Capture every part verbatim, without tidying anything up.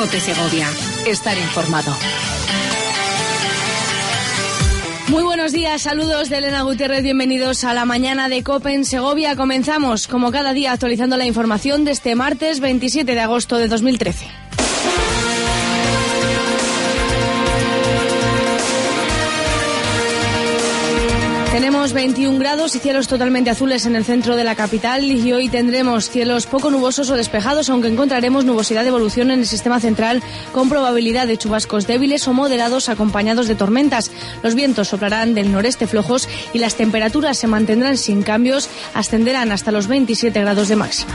COPE Segovia. Estar informado. Muy buenos días, saludos de Elena Gutiérrez, bienvenidos a la mañana de COPE en Segovia. Comenzamos, como cada día, actualizando la información de este martes veintisiete de agosto de dos mil trece. Tenemos veintiún grados y cielos totalmente azules en el centro de la capital y hoy tendremos cielos poco nubosos o despejados, aunque encontraremos nubosidad de evolución en el sistema central con probabilidad de chubascos débiles o moderados acompañados de tormentas. Los vientos soplarán del noreste flojos y las temperaturas se mantendrán sin cambios, ascenderán hasta los veintisiete grados de máxima.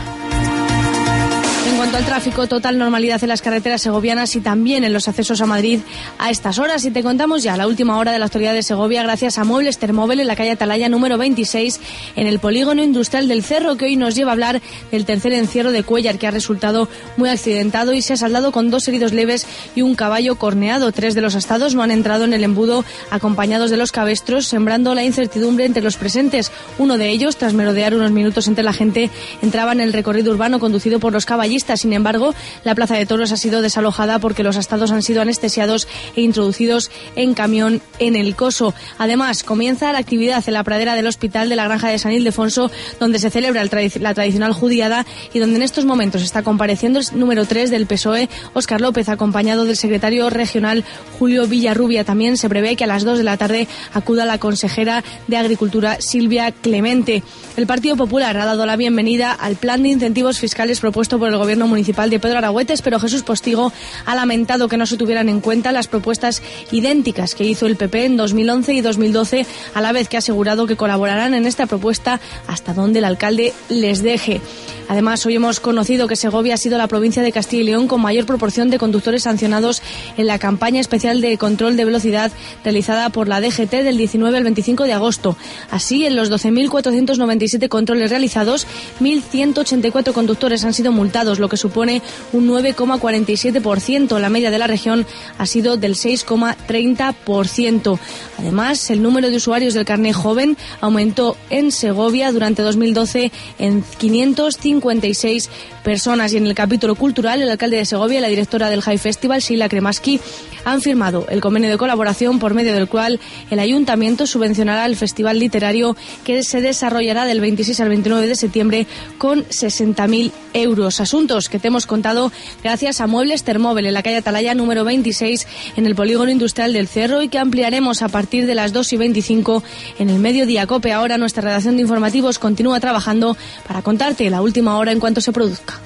En cuanto al tráfico, total normalidad en las carreteras segovianas y también en los accesos a Madrid a estas horas. Y te contamos ya la última hora de la actualidad de Segovia gracias a Muebles Termóvil en la calle Atalaya número veintiséis en el polígono industrial del Cerro, que hoy nos lleva a hablar del tercer encierro de Cuéllar, que ha resultado muy accidentado y se ha saldado con dos heridos leves y un caballo corneado. Tres de los astados no han entrado en el embudo acompañados de los cabestros, sembrando la incertidumbre entre los presentes. Uno de ellos, tras merodear unos minutos entre la gente, entraba en el recorrido urbano conducido por los caballistas. Sin embargo, la plaza de toros ha sido desalojada porque los astados han sido anestesiados e introducidos en camión en el Coso. Además, comienza la actividad en la pradera del hospital de la Granja de San Ildefonso, donde se celebra el tradi- la tradicional judiada y donde en estos momentos está compareciendo el número tres del P S O E, Óscar López, acompañado del secretario regional Julio Villarrubia. También se prevé que a las dos de la tarde acuda la consejera de Agricultura Silvia Clemente. El Partido Popular ha dado la bienvenida al plan de incentivos fiscales propuesto por el Gobierno municipal de Pedro Aragüetes, pero Jesús Postigo ha lamentado que no se tuvieran en cuenta las propuestas idénticas que hizo el P P en dos mil once y dos mil doce, a la vez que ha asegurado que colaborarán en esta propuesta hasta donde el alcalde les deje. Además, hoy hemos conocido que Segovia ha sido la provincia de Castilla y León con mayor proporción de conductores sancionados en la campaña especial de control de velocidad realizada por la D G T del diecinueve al veinticinco de agosto. Así, en los doce mil cuatrocientos noventa y siete controles realizados, mil ciento ochenta y cuatro conductores han sido multados, lo que supone un nueve coma cuarenta y siete por ciento. La media de la región ha sido del seis coma treinta por ciento. Además, el número de usuarios del carné joven aumentó en Segovia durante dos mil doce en quinientos cincuenta y seis personas. Y en el capítulo cultural, el alcalde de Segovia y la directora del High Festival, Sheila Kremaski, han firmado el convenio de colaboración por medio del cual el ayuntamiento subvencionará el festival literario que se desarrollará del veintiséis al veintinueve de septiembre con sesenta mil euros. Asuntos que te hemos contado gracias a Muebles Termóvil en la calle Atalaya número veintiséis en el polígono industrial del Cerro y que ampliaremos a partir de las dos y veinticinco en el mediodía. COPE ahora, nuestra redacción de informativos continúa trabajando para contarte la última hora en cuanto se produzca.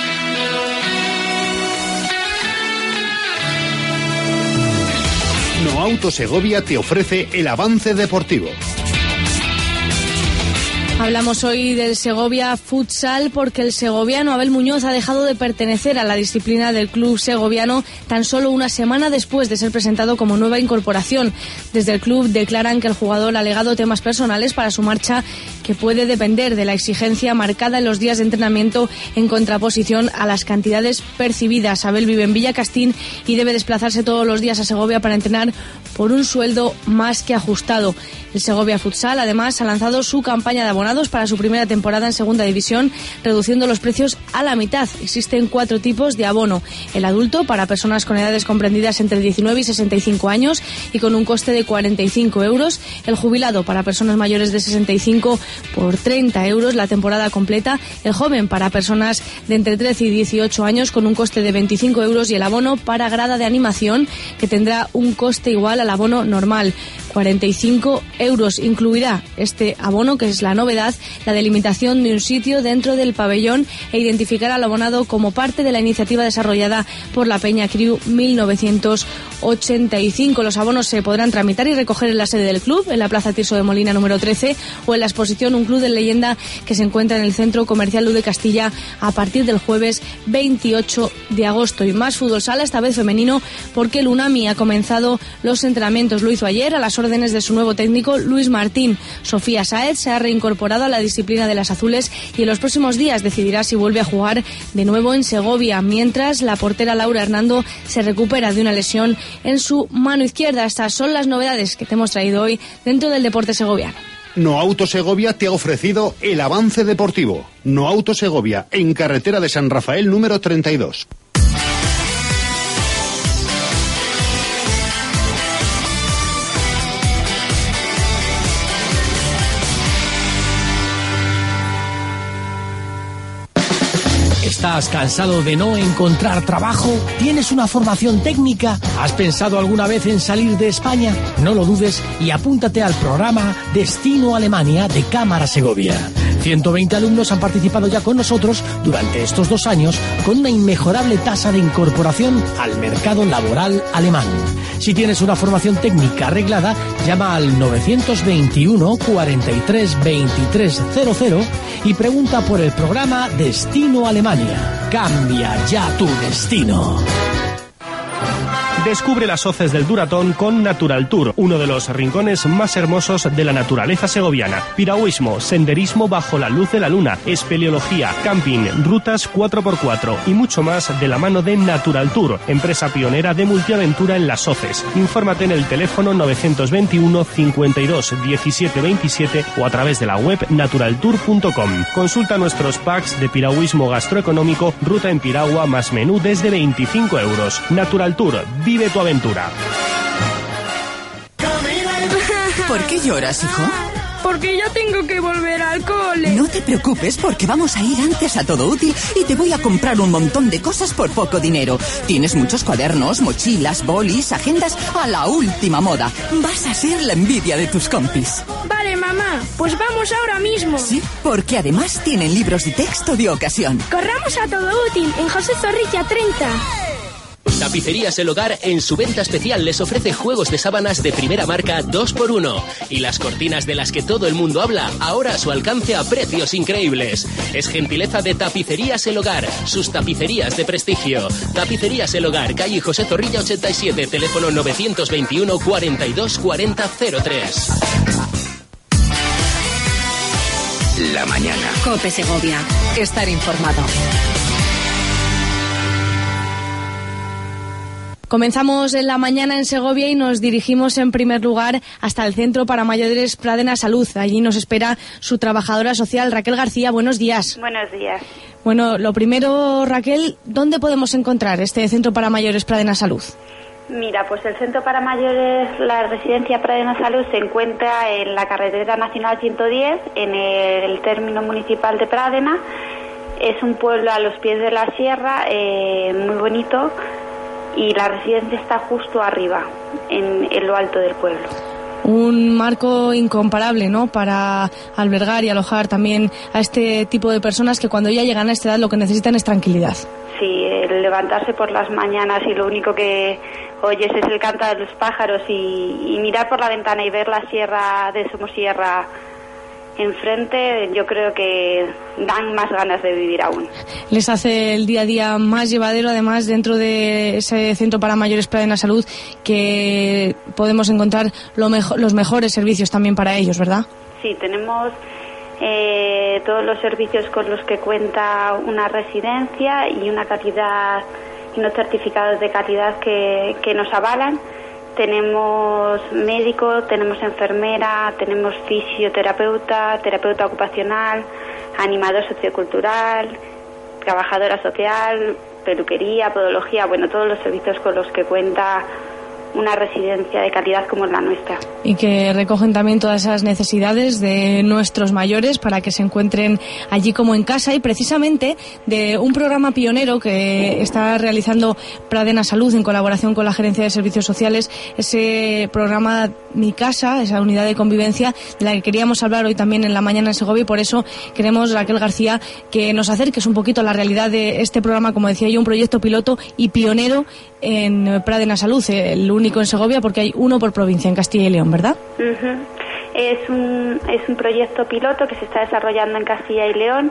Noauto Segovia te ofrece el avance deportivo. Hablamos hoy del Segovia Futsal porque el segoviano Abel Muñoz ha dejado de pertenecer a la disciplina del club segoviano tan solo una semana después de ser presentado como nueva incorporación. Desde el club declaran que el jugador ha alegado temas personales para su marcha que puede depender de la exigencia marcada en los días de entrenamiento en contraposición a las cantidades percibidas. Abel vive en Villacastín y debe desplazarse todos los días a Segovia para entrenar por un sueldo más que ajustado. El Segovia Futsal además ha lanzado su campaña de abonados para su primera temporada en segunda división, reduciendo los precios a la mitad. Existen cuatro tipos de abono: el adulto para personas con edades comprendidas entre diecinueve y sesenta y cinco años y con un coste de cuarenta y cinco euros, el jubilado para personas mayores de sesenta y cinco por treinta euros la temporada completa, el joven para personas de entre trece y dieciocho años con un coste de veinticinco euros y el abono para grada de animación, que tendrá un coste igual al abono normal, cuarenta y cinco euros. Incluirá este abono, que es la novedad, la delimitación de un sitio dentro del pabellón e identificará al abonado como parte de la iniciativa desarrollada por la Peña Criu mil novecientos ochenta y cinco. Los abonos se podrán tramitar y recoger en la sede del club, en la Plaza Tirso de Molina número trece, o en la exposición Un Club de Leyenda, que se encuentra en el Centro Comercial Luz de Castilla a partir del jueves veintiocho de agosto. Y más fútbol sala, esta vez femenino, porque el UNAMI ha comenzado los entrenamientos. Lo hizo ayer a las órdenes de su nuevo técnico Luis Martín. Sofía Sáez se ha reincorporado a la disciplina de las azules y en los próximos días decidirá si vuelve a jugar de nuevo en Segovia, mientras la portera Laura Hernando se recupera de una lesión en su mano izquierda. Estas son las novedades que te hemos traído hoy dentro del deporte segoviano. Noauto Segovia te ha ofrecido el avance deportivo. Noauto Segovia, en carretera de San Rafael número treinta y dos. ¿Estás cansado de no encontrar trabajo? ¿Tienes una formación técnica? ¿Has pensado alguna vez en salir de España? No lo dudes y apúntate al programa Destino Alemania de Cámara Segovia. ciento veinte alumnos han participado ya con nosotros durante estos dos años con una inmejorable tasa de incorporación al mercado laboral alemán. Si tienes una formación técnica arreglada, llama al novecientos veintiuno cuarenta y tres veintitrés cero cero y pregunta por el programa Destino Alemania. Cambia ya tu destino. Descubre las hoces del Duratón con Natural Tour, uno de los rincones más hermosos de la naturaleza segoviana. Piragüismo, senderismo bajo la luz de la luna, espeleología, camping, rutas cuatro por cuatro y mucho más de la mano de Natural Tour, empresa pionera de multiaventura en las hoces. Infórmate en el teléfono novecientos veintiuno cincuenta y dos diecisiete veintisiete o a través de la web natural tour punto com. Consulta nuestros packs de piragüismo gastroeconómico, ruta en piragua más menú desde veinticinco euros. Natural Tour, vive tu aventura. ¿Por qué lloras, hijo? Porque ya tengo que volver al cole. No te preocupes, porque vamos a ir antes a Todo Útil y te voy a comprar un montón de cosas por poco dinero. Tienes muchos cuadernos, mochilas, bolis, agendas a la última moda. Vas a ser la envidia de tus compis. Vale, mamá, pues vamos ahora mismo. Sí, porque además tienen libros de texto de ocasión. Corramos a Todo Útil, en José Zorrilla treinta. Tapicerías El Hogar en su venta especial les ofrece juegos de sábanas de primera marca dos por uno y las cortinas de las que todo el mundo habla, ahora a su alcance a precios increíbles. Es gentileza de Tapicerías El Hogar, sus tapicerías de prestigio. Tapicerías El Hogar, calle José Zorrilla ochenta y siete, teléfono novecientos veintiuno cuarenta y dos cuarenta cero tres. La mañana. COPE Segovia. Estar informado. Comenzamos en la mañana en Segovia y nos dirigimos en primer lugar hasta el Centro para Mayores Pradena Salud. Allí nos espera su trabajadora social, Raquel García. Buenos días. Buenos días. Bueno, lo primero, Raquel, ¿dónde podemos encontrar este Centro para Mayores Pradena Salud? Mira, pues el Centro para Mayores, la Residencia Pradena Salud, se encuentra en la Carretera Nacional ciento diez, en el término municipal de Pradena. Es un pueblo a los pies de la sierra, eh, muy bonito. Y la residencia está justo arriba, en, en lo alto del pueblo. Un marco incomparable, ¿no?, para albergar y alojar también a este tipo de personas que cuando ya llegan a esta edad lo que necesitan es tranquilidad. Sí, el levantarse por las mañanas y lo único que oyes es el canto de los pájaros y, y mirar por la ventana y ver la sierra de Somosierra enfrente, yo creo que dan más ganas de vivir aún. Les hace el día a día más llevadero, además, dentro de ese Centro para Mayores Pradena Salud, que podemos encontrar lo mejor, los mejores servicios también para ellos, ¿verdad? Sí, tenemos eh, todos los servicios con los que cuenta una residencia y una calidad y unos certificados de calidad que, que nos avalan. Tenemos médico, tenemos enfermera, tenemos fisioterapeuta, terapeuta ocupacional, animador sociocultural, trabajadora social, peluquería, podología, bueno, todos los servicios con los que cuenta una residencia de calidad como es la nuestra. Y que recogen también todas esas necesidades de nuestros mayores para que se encuentren allí como en casa, y precisamente de un programa pionero que está realizando Pradena Salud en colaboración con la Gerencia de Servicios Sociales, ese programa Mi Casa, esa unidad de convivencia de la que queríamos hablar hoy también en la mañana en Segovia, y por eso queremos, Raquel García, que nos acerques un poquito a la realidad de este programa, como decía yo, un proyecto piloto y pionero en Pradena Salud, el único en Segovia, porque hay uno por provincia en Castilla y León, ¿verdad? Uh-huh. Es un es un proyecto piloto que se está desarrollando en Castilla y León.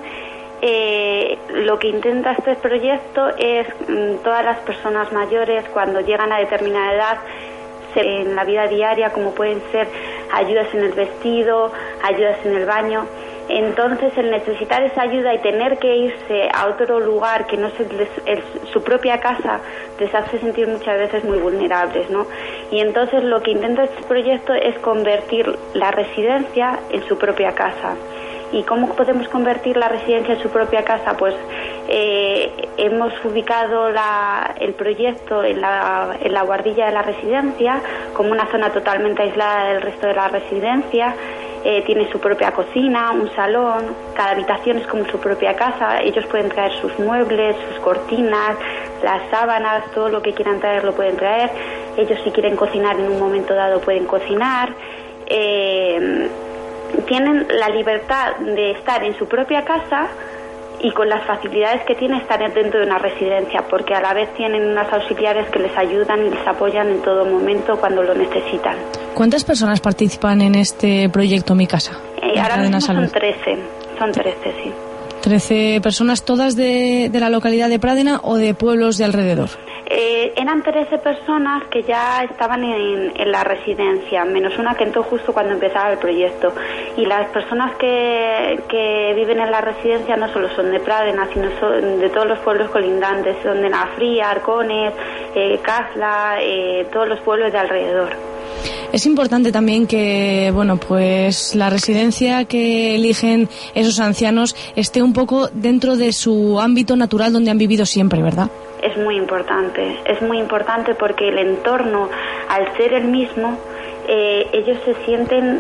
Eh, lo que intenta este proyecto es mm, todas las personas mayores, cuando llegan a determinada edad, se, en la vida diaria, como pueden ser ayudas en el vestido, ayudas en el baño. Entonces, el necesitar esa ayuda y tener que irse a otro lugar que no es el, el, su propia casa, les hace sentir muchas veces muy vulnerables, ¿no? Y entonces lo que intenta este proyecto es convertir la residencia en su propia casa. ¿Y cómo podemos convertir la residencia en su propia casa? Pues eh, hemos ubicado la, el proyecto en la, en la guardilla de la residencia, como una zona totalmente aislada del resto de la residencia. eh, tiene su propia cocina, un salón, cada habitación es como su propia casa, ellos pueden traer sus muebles, sus cortinas, las sábanas, todo lo que quieran traer lo pueden traer, ellos si quieren cocinar en un momento dado pueden cocinar, eh, tienen la libertad de estar en su propia casa y con las facilidades que tienen estar dentro de una residencia, porque a la vez tienen unas auxiliares que les ayudan y les apoyan en todo momento cuando lo necesitan. ¿Cuántas personas participan en este proyecto Mi Casa? Eh, ahora mismo son trece, son trece, sí. ¿trece personas todas de, de la localidad de Pradena o de pueblos de alrededor? Eh, eran trece personas que ya estaban en, en la residencia, menos una que entró justo cuando empezaba el proyecto. Y las personas que, que viven en la residencia no solo son de Pradena, sino son de todos los pueblos colindantes, son de Nafría, Arcones, eh, Casla, eh, todos los pueblos de alrededor. Es importante también que, bueno, pues la residencia que eligen esos ancianos esté un poco dentro de su ámbito natural donde han vivido siempre, ¿verdad? Es muy importante, es muy importante porque el entorno, al ser el mismo, eh, ellos se sienten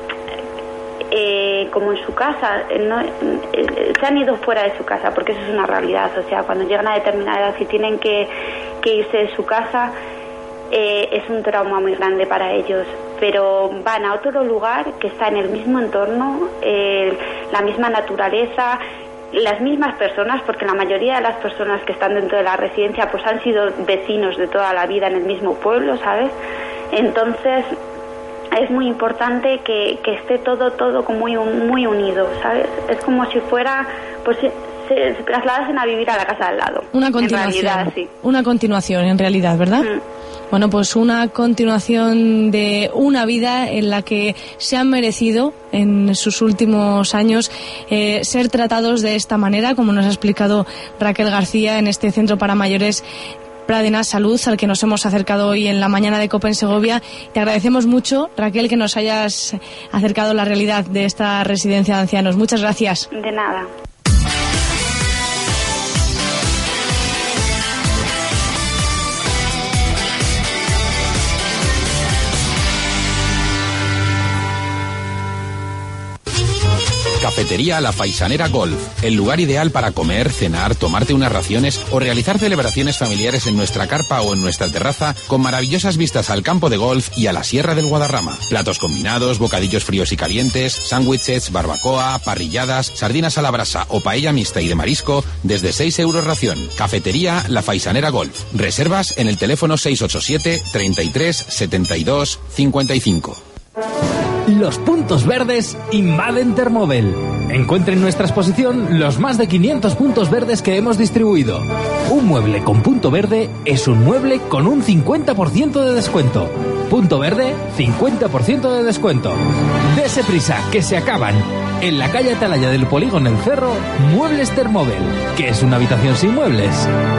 eh, como en su casa, no, eh, se han ido fuera de su casa, porque eso es una realidad. O sea, cuando llegan a determinada edad, si tienen que, que irse de su casa, eh, es un trauma muy grande para ellos, pero van a otro lugar que está en el mismo entorno, eh, la misma naturaleza, las mismas personas, porque la mayoría de las personas que están dentro de la residencia pues han sido vecinos de toda la vida en el mismo pueblo, ¿sabes? Entonces es muy importante que, que esté todo todo como muy, muy unido, ¿sabes? Es como si fuera, pues se, se trasladasen a vivir a la casa al lado. Una continuación, en realidad, sí. Una continuación en realidad, ¿verdad? Mm. Bueno, pues una continuación de una vida en la que se han merecido en sus últimos años eh, ser tratados de esta manera, como nos ha explicado Raquel García en este centro para mayores Pradena Salud, al que nos hemos acercado hoy en la mañana de COPE en Segovia. Te agradecemos mucho, Raquel, que nos hayas acercado la realidad de esta residencia de ancianos. Muchas gracias. De nada. Cafetería La Faisanera Golf, el lugar ideal para comer, cenar, tomarte unas raciones o realizar celebraciones familiares en nuestra carpa o en nuestra terraza con maravillosas vistas al campo de golf y a la Sierra del Guadarrama. Platos combinados, bocadillos fríos y calientes, sándwiches, barbacoa, parrilladas, sardinas a la brasa o paella mixta y de marisco desde seis euros ración. Cafetería La Faisanera Golf. Reservas en el teléfono seis ocho siete, treinta y tres, setenta y dos, cincuenta y cinco. Los puntos verdes invaden Termóvel. Encuentre en nuestra exposición los más de quinientos puntos verdes que hemos distribuido. Un mueble con punto verde es un mueble con un cincuenta por ciento de descuento. Punto verde, cincuenta por ciento de descuento. Dese prisa, que se acaban. En la calle Atalaya del Polígono El Cerro, Muebles Termóvel, que es una habitación sin muebles.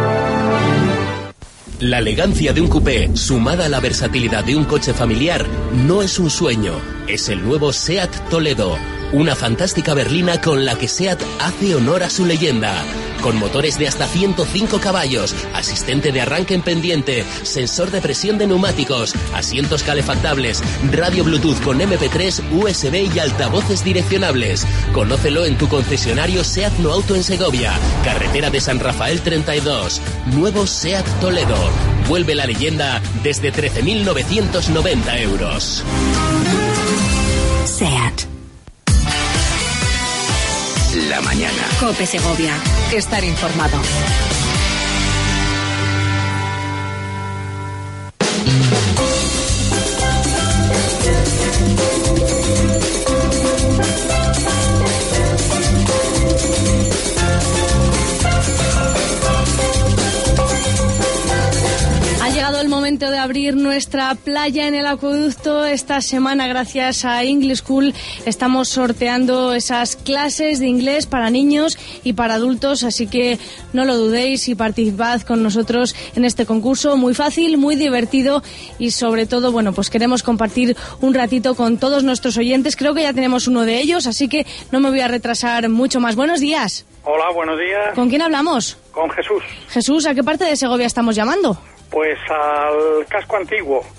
La elegancia de un coupé, sumada a la versatilidad de un coche familiar, no es un sueño. Es el nuevo SEAT Toledo. Una fantástica berlina con la que SEAT hace honor a su leyenda. Con motores de hasta ciento cinco caballos, asistente de arranque en pendiente, sensor de presión de neumáticos, asientos calefactables, radio Bluetooth con eme pe tres, u ese be y altavoces direccionables. Conócelo en tu concesionario SEAT No Auto en Segovia, carretera de San Rafael treinta y dos. Nuevo SEAT Toledo. Vuelve la leyenda desde trece mil novecientos noventa euros. SEAT. La mañana. COPE Segovia. Estar informado. Ha llegado el momento de abrir nuestra playa en el acueducto. Esta semana, gracias a English School, estamos sorteando esas clases de inglés para niños y para adultos, así que no lo dudéis y participad con nosotros en este concurso. Muy fácil, muy divertido y sobre todo, bueno, pues queremos compartir un ratito con todos nuestros oyentes. Creo que ya tenemos uno de ellos, así que no me voy a retrasar mucho más. Buenos días. Hola, buenos días. ¿Con quién hablamos? Con Jesús. Jesús, ¿a qué parte de Segovia estamos llamando? Pues al casco antiguo.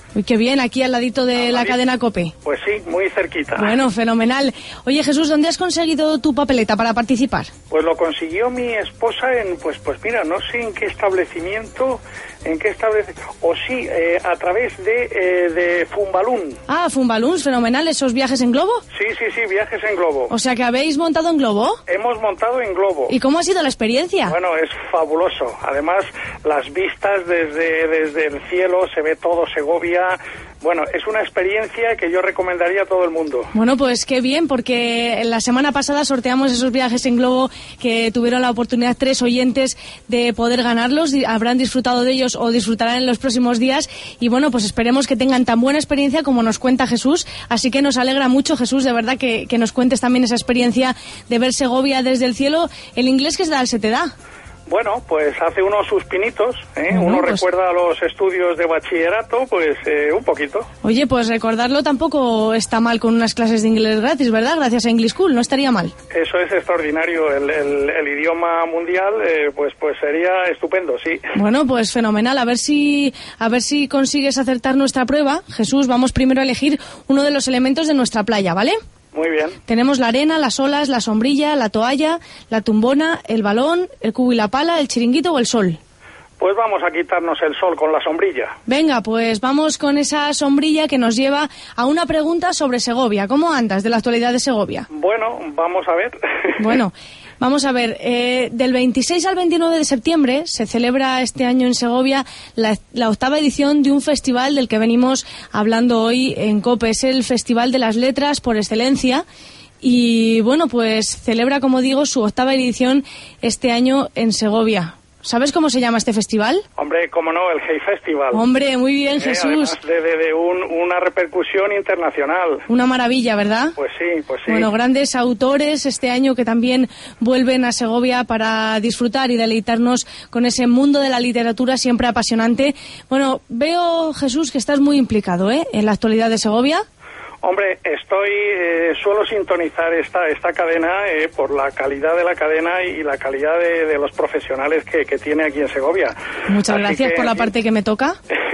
Uy, qué bien, aquí al ladito de la cadena COPE. Pues sí, muy cerquita. Bueno, fenomenal. Oye, Jesús, ¿dónde has conseguido tu papeleta para participar? Pues lo consiguió mi esposa en, pues pues mira, no sé en qué establecimiento, en qué establecimiento, o sí, eh, a través de, eh, de Fumbalún. Ah, Fumbalún, fenomenal, ¿esos viajes en globo? Sí, sí, sí, viajes en globo. O sea que habéis montado en globo. Hemos montado en globo. ¿Y cómo ha sido la experiencia? Bueno, es fabuloso. Además, las vistas desde, desde el cielo, se ve todo Segovia. Bueno, es una experiencia que yo recomendaría a todo el mundo. Bueno, pues qué bien, porque la semana pasada sorteamos esos viajes en globo que tuvieron la oportunidad tres oyentes de poder ganarlos. Habrán disfrutado de ellos o disfrutarán en los próximos días. Y bueno, pues esperemos que tengan tan buena experiencia como nos cuenta Jesús. Así que nos alegra mucho, Jesús, de verdad, que, que nos cuentes también esa experiencia de ver Segovia desde el cielo. ¿El inglés qué tal se te da? Bueno, pues hace unos sus pinitos, ¿eh? Bueno, Uno pues... recuerda los estudios de bachillerato, pues eh, un poquito. Oye, pues recordarlo tampoco está mal con unas clases de inglés gratis, ¿verdad? Gracias a English School, no estaría mal. Eso es extraordinario, el, el, el idioma mundial, eh, pues pues sería estupendo, sí. Bueno, pues fenomenal, a ver si a ver si consigues acertar nuestra prueba. Jesús, vamos primero a elegir uno de los elementos de nuestra playa, ¿vale? Muy bien. Tenemos la arena, las olas, la sombrilla, la toalla, la tumbona, el balón, el cubo y la pala, el chiringuito o el sol. Pues vamos a quitarnos el sol con la sombrilla. Venga, pues vamos con esa sombrilla que nos lleva a una pregunta sobre Segovia. ¿Cómo andas de la actualidad de Segovia? Bueno, vamos a ver. Bueno, vamos a ver. Eh, del veintiséis al veintinueve de septiembre se celebra este año en Segovia la, la octava edición de un festival del que venimos hablando hoy en COPE. Es el Festival de las Letras por excelencia. Y bueno, pues celebra, como digo, su octava edición este año en Segovia. ¿Sabes cómo se llama este festival? Hombre, cómo no, el Hey Festival. Hombre, muy bien, eh, Jesús. De, de, de un, una repercusión internacional. Una maravilla, ¿verdad? Pues sí, pues sí. Bueno, grandes autores este año que también vuelven a Segovia para disfrutar y deleitarnos con ese mundo de la literatura siempre apasionante. Bueno, veo, Jesús, que estás muy implicado, ¿eh?, en la actualidad de Segovia. Hombre, estoy, eh, suelo sintonizar esta esta cadena eh, por la calidad de la cadena y la calidad de, de los profesionales que, que tiene aquí en Segovia. Muchas Así gracias que, por la parte que me toca.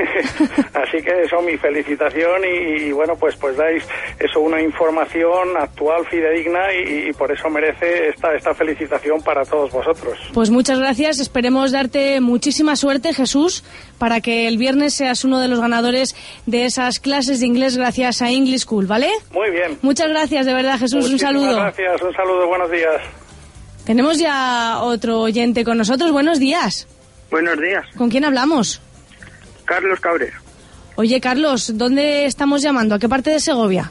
Así que eso, mi felicitación y, y bueno, pues pues dais eso, una información actual, fidedigna y, y por eso merece esta, esta felicitación para todos vosotros. Pues muchas gracias, esperemos darte muchísima suerte, Jesús, para que el viernes seas uno de los ganadores de esas clases de inglés gracias a English School, ¿vale? Muy bien. Muchas gracias, de verdad, Jesús. Muchísimas un saludo. Gracias, un saludo, buenos días. Tenemos ya otro oyente con nosotros. Buenos días. Buenos días. ¿Con quién hablamos? Carlos Cabrera. Oye, Carlos, ¿dónde estamos llamando? ¿A qué parte de Segovia?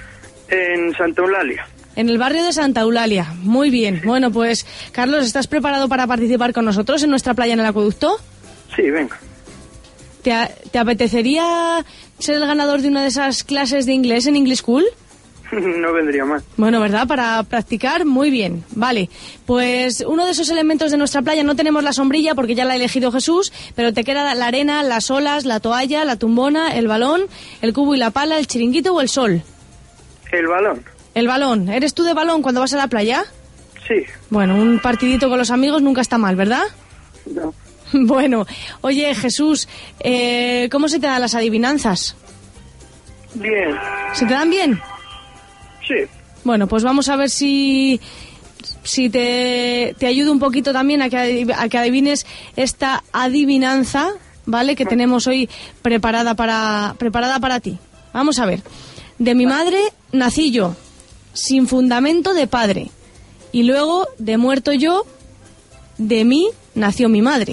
En Santa Eulalia. En el barrio de Santa Eulalia. Muy bien. Bueno, pues, Carlos, ¿estás preparado para participar con nosotros en nuestra playa en el acueducto? Sí, venga. ¿Te, ¿Te apetecería ser el ganador de una de esas clases de inglés en English School? No vendría mal. Bueno, ¿verdad? Para practicar, muy bien. Vale, pues uno de esos elementos de nuestra playa, no tenemos la sombrilla porque ya la ha elegido Jesús, pero te queda la arena, las olas, la toalla, la tumbona, el balón, el cubo y la pala, el chiringuito o el sol. El balón. El balón. ¿Eres tú de balón cuando vas a la playa? Sí. Bueno, un partidito con los amigos nunca está mal, ¿verdad? No. Bueno, oye, Jesús, eh, ¿cómo se te dan las adivinanzas? Bien. ¿Se te dan bien? Sí. Bueno, pues vamos a ver si, si te, te ayudo un poquito también a que, a que adivines esta adivinanza, ¿vale?, que tenemos hoy preparada para, preparada para ti. Vamos a ver. De mi madre nací yo, sin fundamento de padre, y luego, de muerto yo, de mí nació mi madre.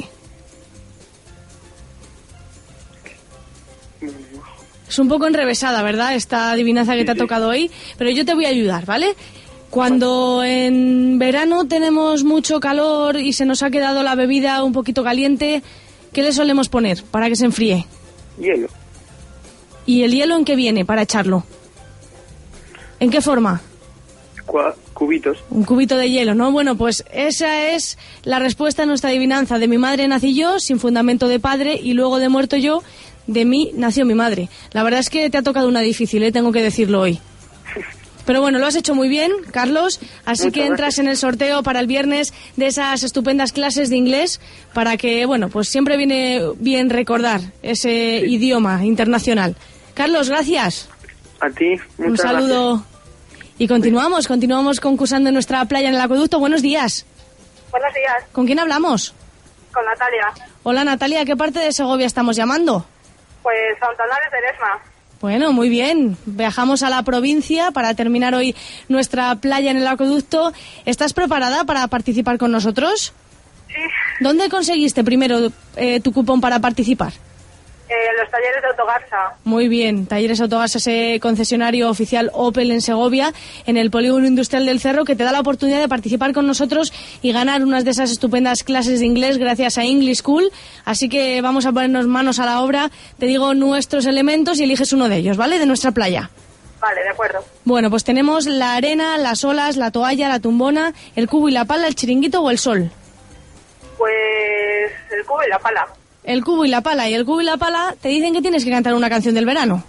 Es un poco enrevesada, ¿verdad?, esta adivinanza que te ha tocado hoy, pero yo te voy a ayudar, ¿vale? Cuando en verano tenemos mucho calor y se nos ha quedado la bebida un poquito caliente, ¿qué le solemos poner para que se enfríe? Hielo. ¿Y el hielo en qué viene para echarlo? ¿En qué forma? Cua- cubitos. Un cubito de hielo, ¿no? Bueno, pues esa es la respuesta a nuestra adivinanza. De mi madre nací yo, sin fundamento de padre, y luego de muerto yo, de mí nació mi madre. La verdad es que te ha tocado una difícil, ¿eh? Tengo que decirlo hoy. Pero bueno, lo has hecho muy bien, Carlos, así Muchas que entras gracias. en el sorteo para el viernes de esas estupendas clases de inglés para que, bueno, pues siempre viene bien recordar ese sí. idioma internacional. Carlos, gracias. A ti, muchas Un saludo. gracias. Y continuamos, continuamos concursando en nuestra playa en el acueducto. Buenos días. Buenos días. ¿Con quién hablamos? Con Natalia. Hola, Natalia, ¿a qué parte de Segovia estamos llamando? Pues Fontanares de Eresma. Bueno, muy bien. Viajamos a la provincia para terminar hoy nuestra playa en el acueducto. ¿Estás preparada para participar con nosotros? Sí. ¿Dónde conseguiste primero eh, tu cupón para participar? Eh, en los talleres de Autogarza. Muy bien, Talleres Autogarza, ese concesionario oficial Opel en Segovia, en el Polígono Industrial del Cerro, que te da la oportunidad de participar con nosotros y ganar unas de esas estupendas clases de inglés gracias a English School. Así que vamos a ponernos manos a la obra. Te digo nuestros elementos y eliges uno de ellos, ¿vale? De nuestra playa. Vale, de acuerdo. Bueno, pues tenemos la arena, las olas, la toalla, la tumbona, el cubo y la pala, el chiringuito o el sol. Pues el cubo y la pala. El cubo y la pala. Y el cubo y la pala te dicen que tienes que cantar una canción del verano.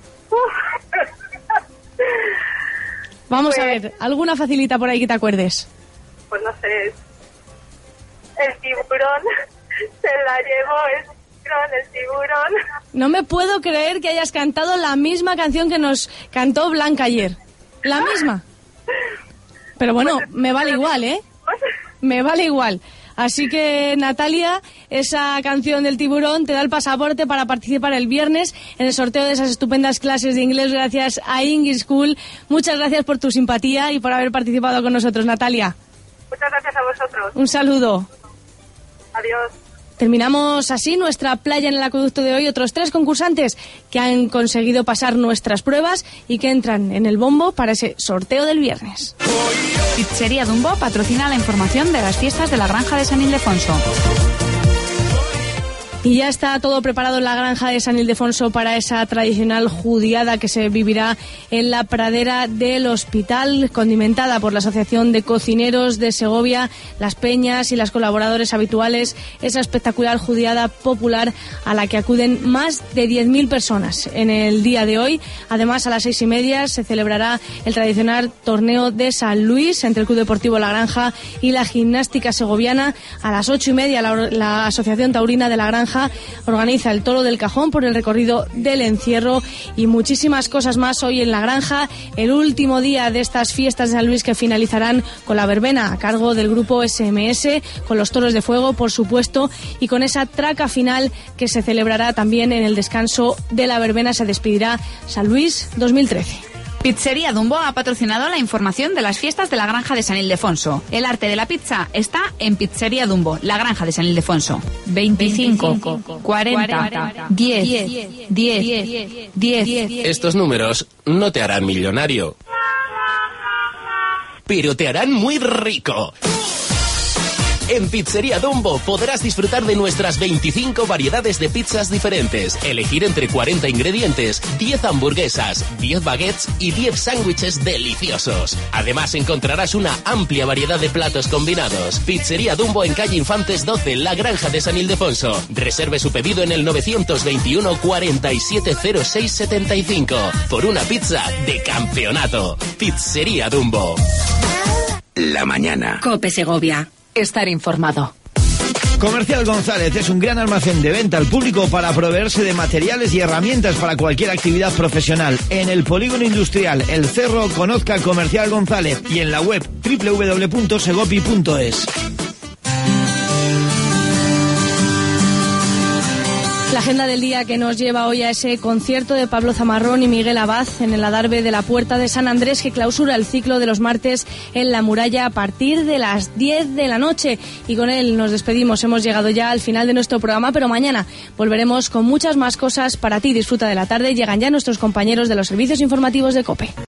Vamos pues, a ver, ¿alguna facilita por ahí que te acuerdes? Pues no sé. El tiburón se la llevó, el tiburón, el tiburón. No me puedo creer que hayas cantado la misma canción que nos cantó Blanca ayer. La misma. Pero bueno, pues, me vale igual, ¿eh? Me vale igual. Así que, Natalia, esa canción del tiburón te da el pasaporte para participar el viernes en el sorteo de esas estupendas clases de inglés gracias a English School. Muchas gracias por tu simpatía y por haber participado con nosotros, Natalia. Muchas gracias a vosotros. Un saludo. Adiós. Terminamos así nuestra playa en el acueducto de hoy. Otros tres concursantes que han conseguido pasar nuestras pruebas y que entran en el bombo para ese sorteo del viernes. Pizzería Dumbo patrocina la información de las fiestas de la Granja de San Ildefonso. Y ya está todo preparado en la Granja de San Ildefonso para esa tradicional judiada que se vivirá en la pradera del hospital, condimentada por la Asociación de Cocineros de Segovia, Las Peñas y las colaboradores habituales. Esa espectacular judiada popular a la que acuden más de diez mil personas en el día de hoy. Además, a las seis y media se celebrará el tradicional torneo de San Luis entre el Club Deportivo La Granja y la Gimnástica Segoviana. A las ocho y media la, la Asociación Taurina de La Granja organiza el Toro del Cajón por el recorrido del encierro y muchísimas cosas más hoy en La Granja, el último día de estas fiestas de San Luis que finalizarán con la verbena a cargo del grupo S M S, con los toros de fuego, por supuesto, y con esa traca final que se celebrará también en el descanso de la verbena. Se despedirá San Luis dos mil trece. Pizzería Dumbo ha patrocinado la información de las fiestas de la Granja de San Ildefonso. El arte de la pizza está en Pizzería Dumbo, la Granja de San Ildefonso. veinticinco, cuarenta, diez, diez, diez. Estos números no te harán millonario, pero te harán muy rico. En Pizzería Dumbo podrás disfrutar de nuestras veinticinco variedades de pizzas diferentes, elegir entre cuarenta ingredientes, diez hamburguesas, diez baguettes y diez sándwiches deliciosos. Además encontrarás una amplia variedad de platos combinados. Pizzería Dumbo en calle Infantes doce, La Granja de San Ildefonso. Reserve su pedido en el novecientos veintiuno, cuarenta y siete, cero seis, setenta y cinco por una pizza de campeonato. Pizzería Dumbo. La mañana. COPE Segovia. Estar informado. Comercial González es un gran almacén de venta al público para proveerse de materiales y herramientas para cualquier actividad profesional. En el Polígono Industrial El Cerro, conozca Comercial González y en la web doble u doble u doble u punto segopi punto es. La agenda del día que nos lleva hoy a ese concierto de Pablo Zamarrón y Miguel Abad en el adarve de la Puerta de San Andrés, que clausura el ciclo de los martes en la Muralla a partir de las diez de la noche. Y con él nos despedimos. Hemos llegado ya al final de nuestro programa, pero mañana volveremos con muchas más cosas para ti. Disfruta de la tarde. Llegan ya nuestros compañeros de los servicios informativos de COPE.